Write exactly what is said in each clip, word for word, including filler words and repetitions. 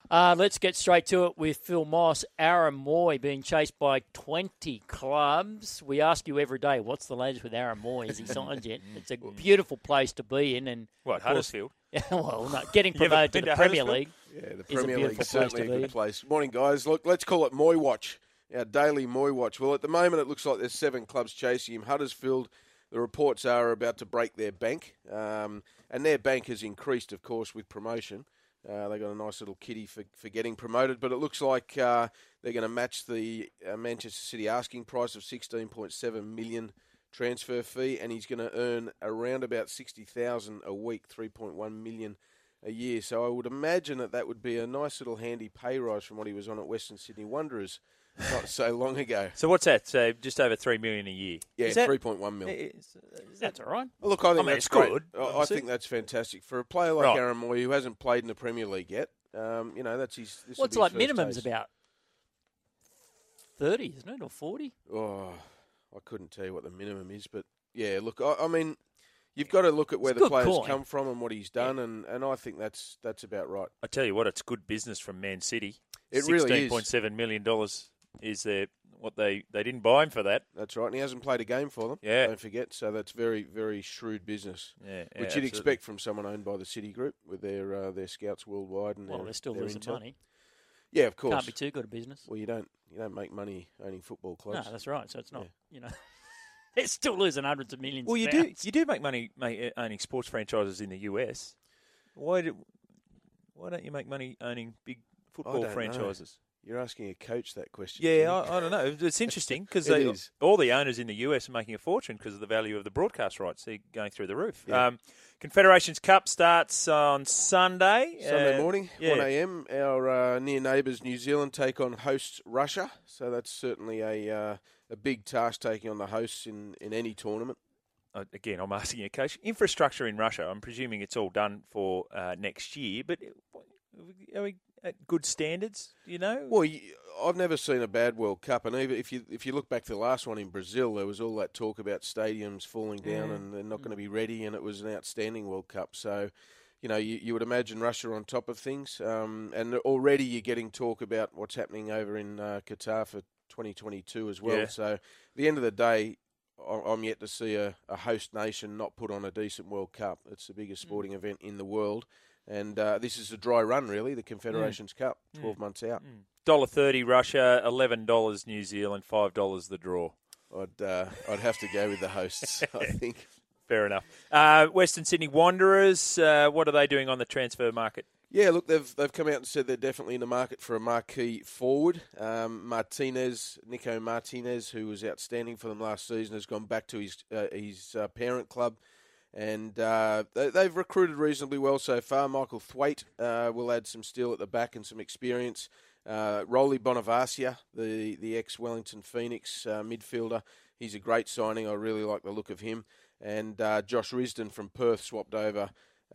Uh, let's get straight to it with Phil Moss. Aaron Moy being chased by twenty clubs. We ask you every day, what's the latest with Aaron Moy? Has he signed yet? It's a beautiful place to be in. And what, Huddersfield? well, no, getting promoted to the Premier League. Yeah, the Premier League is place certainly a to good be. place. Morning, guys. Look, let's call it Moy Watch, our daily Moy Watch. Well, at the moment, it looks like there's seven clubs chasing him. Huddersfield, the reports are about to break their bank, um, and their bank has increased, of course, with promotion. Uh, they got a nice little kitty for, for getting promoted, but it looks like uh, they're going to match the uh, Manchester City asking price of sixteen point seven million dollars transfer fee, and he's going to earn around about sixty thousand dollars a week, three point one million dollars a year. So I would imagine that that would be a nice little handy pay rise from what he was on at Western Sydney Wanderers not so long ago. So what's that? So just over three million dollars a year? Yeah, is that, three point one million dollars. Is, is that all right? Well, look, I think I mean, that's it's great. good. I, I think that's fantastic. For a player like Right. Aaron Moy, who hasn't played in the Premier League yet, um, you know, that's his. This What's will like be his first minimum's taste. about thirty, isn't it, or forty? Oh, I couldn't tell you what the minimum is, but yeah, look, I, I mean, you've got to look at where It's the good players coin. come from and what he's done, and, and I think that's that's about right. I tell you what, it's good business from Man City. It really is. sixteen point seven million dollars is their, what they, they didn't buy him for that. That's right, and he hasn't played a game for them. Yeah. Don't forget, so that's very, very shrewd business, Yeah, yeah, which you'd absolutely. expect from someone owned by the City Group with their uh, their scouts worldwide and Well, their, they're still their losing intel. money. Yeah, of course. Can't be too good at business. Well, you don't you don't make money owning football No, clubs. that's right. So it's not, Yeah. you know, they're still losing hundreds of millions Well, of you do pounds. you do make money mate, owning sports franchises in the U S. Why do why don't you make money owning big football don't know. franchises? You're asking a coach that question. Yeah, Jimmy. I, I don't know. It's interesting because It is. all the owners in the U S are making a fortune because of the value of the broadcast rights. They're going through the roof. Yeah. Um, Confederations Cup starts on Sunday. Sunday Uh, morning, yeah. one a.m. Our uh, near neighbours New Zealand take on hosts Russia. So that's certainly a uh, a big task taking on the hosts in, in any tournament. Uh, again, I'm asking you, Coach. Infrastructure in Russia, I'm presuming it's all done for uh, next year, but are we at good standards, do you know? Well, you, I've never seen a bad World Cup, and even if you if you look back to the last one in Brazil, there was all that talk about stadiums falling down Mm. and they're not going to be ready, and it was an outstanding World Cup. So, you know, you, you would imagine Russia on top of things, um, and already you're getting talk about what's happening over in uh, Qatar for twenty twenty-two as well. Yeah. So, at the end of the day, I- I'm yet to see a, a host nation not put on a decent World Cup. It's the biggest sporting event in the world. And uh, this is a dry run, really, the Confederations Cup, twelve months out. one dollar thirty Russia, eleven dollars New Zealand, five dollars the draw. I'd uh, I'd have to go with the hosts, I think. Fair enough. Uh, Western Sydney Wanderers, uh, what are they doing on the transfer market? Yeah, look, they've they've come out and said they're definitely in the market for a marquee forward. Um, Martinez, Nico Martinez, who was outstanding for them last season, has gone back to his uh, his uh, parent club. And uh, they, they've recruited reasonably well so far. Michael Thwaite uh, will add some steel at the back and some experience. Uh, Rolly Bonavacia, the, the ex-Wellington Phoenix uh, midfielder, he's a great signing. I really like the look of him. And uh, Josh Risdon from Perth swapped over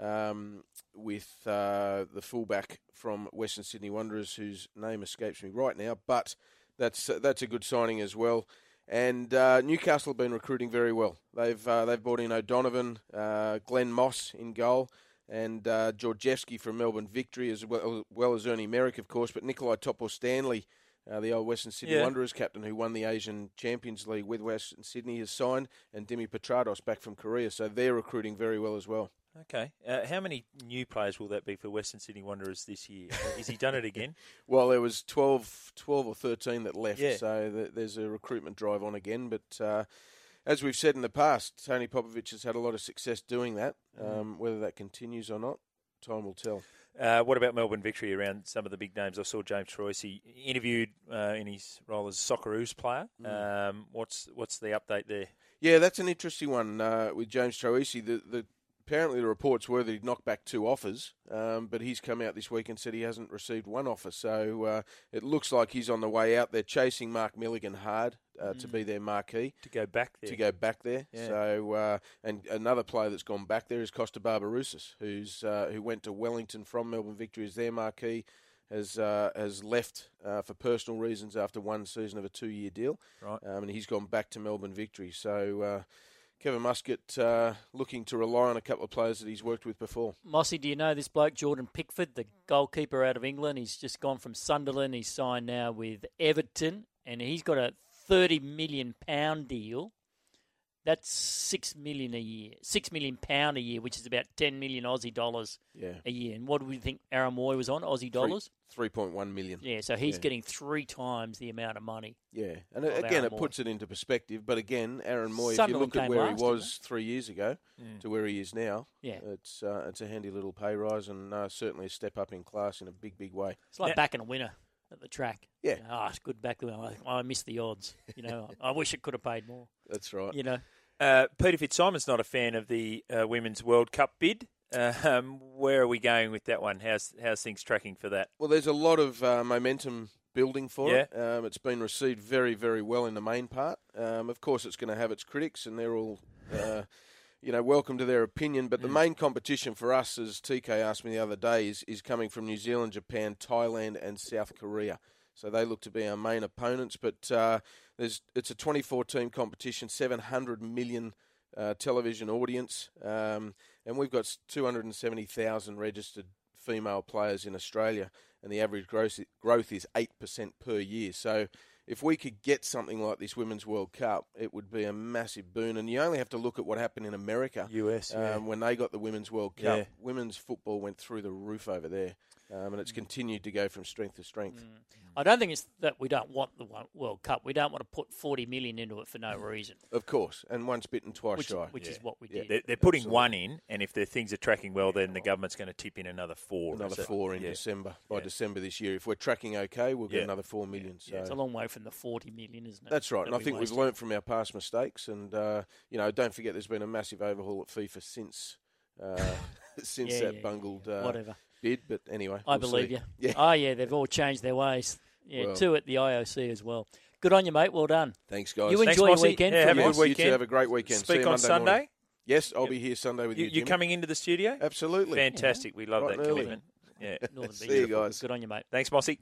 um, with uh, the fullback from Western Sydney Wanderers, whose name escapes me right now. But that's that's a good signing as well. And uh, Newcastle have been recruiting very well. They've uh, they've brought in O'Donovan, uh, Glenn Moss in goal, and uh, Georgievski from Melbourne Victory, as well, well as Ernie Merrick, of course. But Nikolai Topor-Stanley, uh, the old Western Sydney Yeah. Wanderers captain who won the Asian Champions League with Western Sydney, has signed, and Dimi Petrados back from Korea. So they're recruiting very well as well. Okay. Uh, how many new players will that be for Western Sydney Wanderers this year? Has he done it again? Well, there was twelve, twelve or thirteen that left, Yeah. so th- there's a recruitment drive on again. But uh, as we've said in the past, Tony Popovich has had a lot of success doing that. Um, whether that continues or not, time will tell. Uh, what about Melbourne Victory around some of the big names? I saw James Troyce he interviewed uh, in his role as Socceroos player. Um, what's what's the update there? Yeah, that's an interesting one uh, with James Troisi. The, the apparently the reports were that he'd knocked back two offers, um, but he's come out this week and said he hasn't received one offer. So uh, it looks like he's on the way out. They're chasing Mark Milligan hard uh, mm. to be their marquee. To go back there. To go back there. Yeah. So uh, and another player that's gone back there is Costa Barbarouses, who's uh, who went to Wellington from Melbourne Victory as their marquee. Has uh, has left uh, for personal reasons after one season of a two-year deal, right? Um, and he's gone back to Melbourne Victory. So, uh, Kevin Muscat uh, looking to rely on a couple of players that he's worked with before. Mossy, do you know this bloke, Jordan Pickford, the goalkeeper out of England? He's just gone from Sunderland. He's signed now with Everton, and he's got a thirty million pound deal. That's six million a year, six million pound a year, which is about ten million Aussie dollars yeah. a year. And what do we think Aaron Moy was on Aussie dollars? Three point one million. Yeah, so he's yeah. getting three times the amount of money. Yeah, and of again, Aaron it Moy. puts it into perspective. But again, Aaron Moy, Sunderland if you look at came where last, he was three years ago Mm. to where he is now, Yeah, it's uh, it's a handy little pay rise and uh, certainly a step up in class in a big, big way. it's like Yeah. backing a winner at the track. Yeah. You know, oh, it's good back the winner. I, I missed the odds. You know, I wish it could have paid more. That's right. You know. Uh, Peter Fitzsimon's not a fan of the uh, Women's World Cup bid. Uh, um, where are we going with that one? How's how's things tracking for that? Well, there's a lot of uh, momentum building for Yeah. it. Um, it's been received very, very well in the main part. Um, of course, it's going to have its critics, and they're all, uh, you know, welcome to their opinion. But the main competition for us, as T K asked me the other day, is, is coming from New Zealand, Japan, Thailand, and South Korea. So they look to be our main opponents. But uh, there's it's a twenty-four team competition, seven hundred million uh, television audience, um, and we've got two hundred seventy thousand registered female players in Australia, and the average growth growth is eight percent per year. So if we could get something like this Women's World Cup, it would be a massive boon. And you only have to look at what happened in America U S, yeah. um, when they got the Women's World Cup. Yeah. Women's football went through the roof over there, um, and it's continued to go from strength to strength. I don't think it's that we don't want the Wo- World Cup. We don't want to put forty million into it for no reason, Of course, and once bitten, twice which, shy. which is Yeah. what we Yeah. did. They're, they're putting Absolutely. one in, and if the things are tracking well, then the government's going to tip in another four. Another Is it? four in Yeah. December. By Yeah. December this year, if we're tracking okay, we'll get Yeah. another four million. So It's a long way from the forty million, isn't it? that's right, that and I we think we've wasted. learnt from our past mistakes. And uh, you know, don't forget, there's been a massive overhaul at FIFA since uh, since Yeah, that yeah, bungled uh, Whatever. bid. But anyway, I we'll believe see. you. Yeah, Oh, yeah, they've all changed their ways. Yeah, Well. two at the I O C as well. Good on you, mate. Well done. thanks, guys. You Thanks, enjoy your Mossy. weekend. Yeah, for have a you. good Yes, you weekend. two have a great weekend. See Speak you on Monday Sunday. morning. Yes, I'll be here Sunday with You, you. you're Jimmy. coming into the studio? Absolutely. Fantastic. We love Right that and early. commitment. Yeah. Northern See Beach. you guys. Good on you, mate. Thanks, Mossy.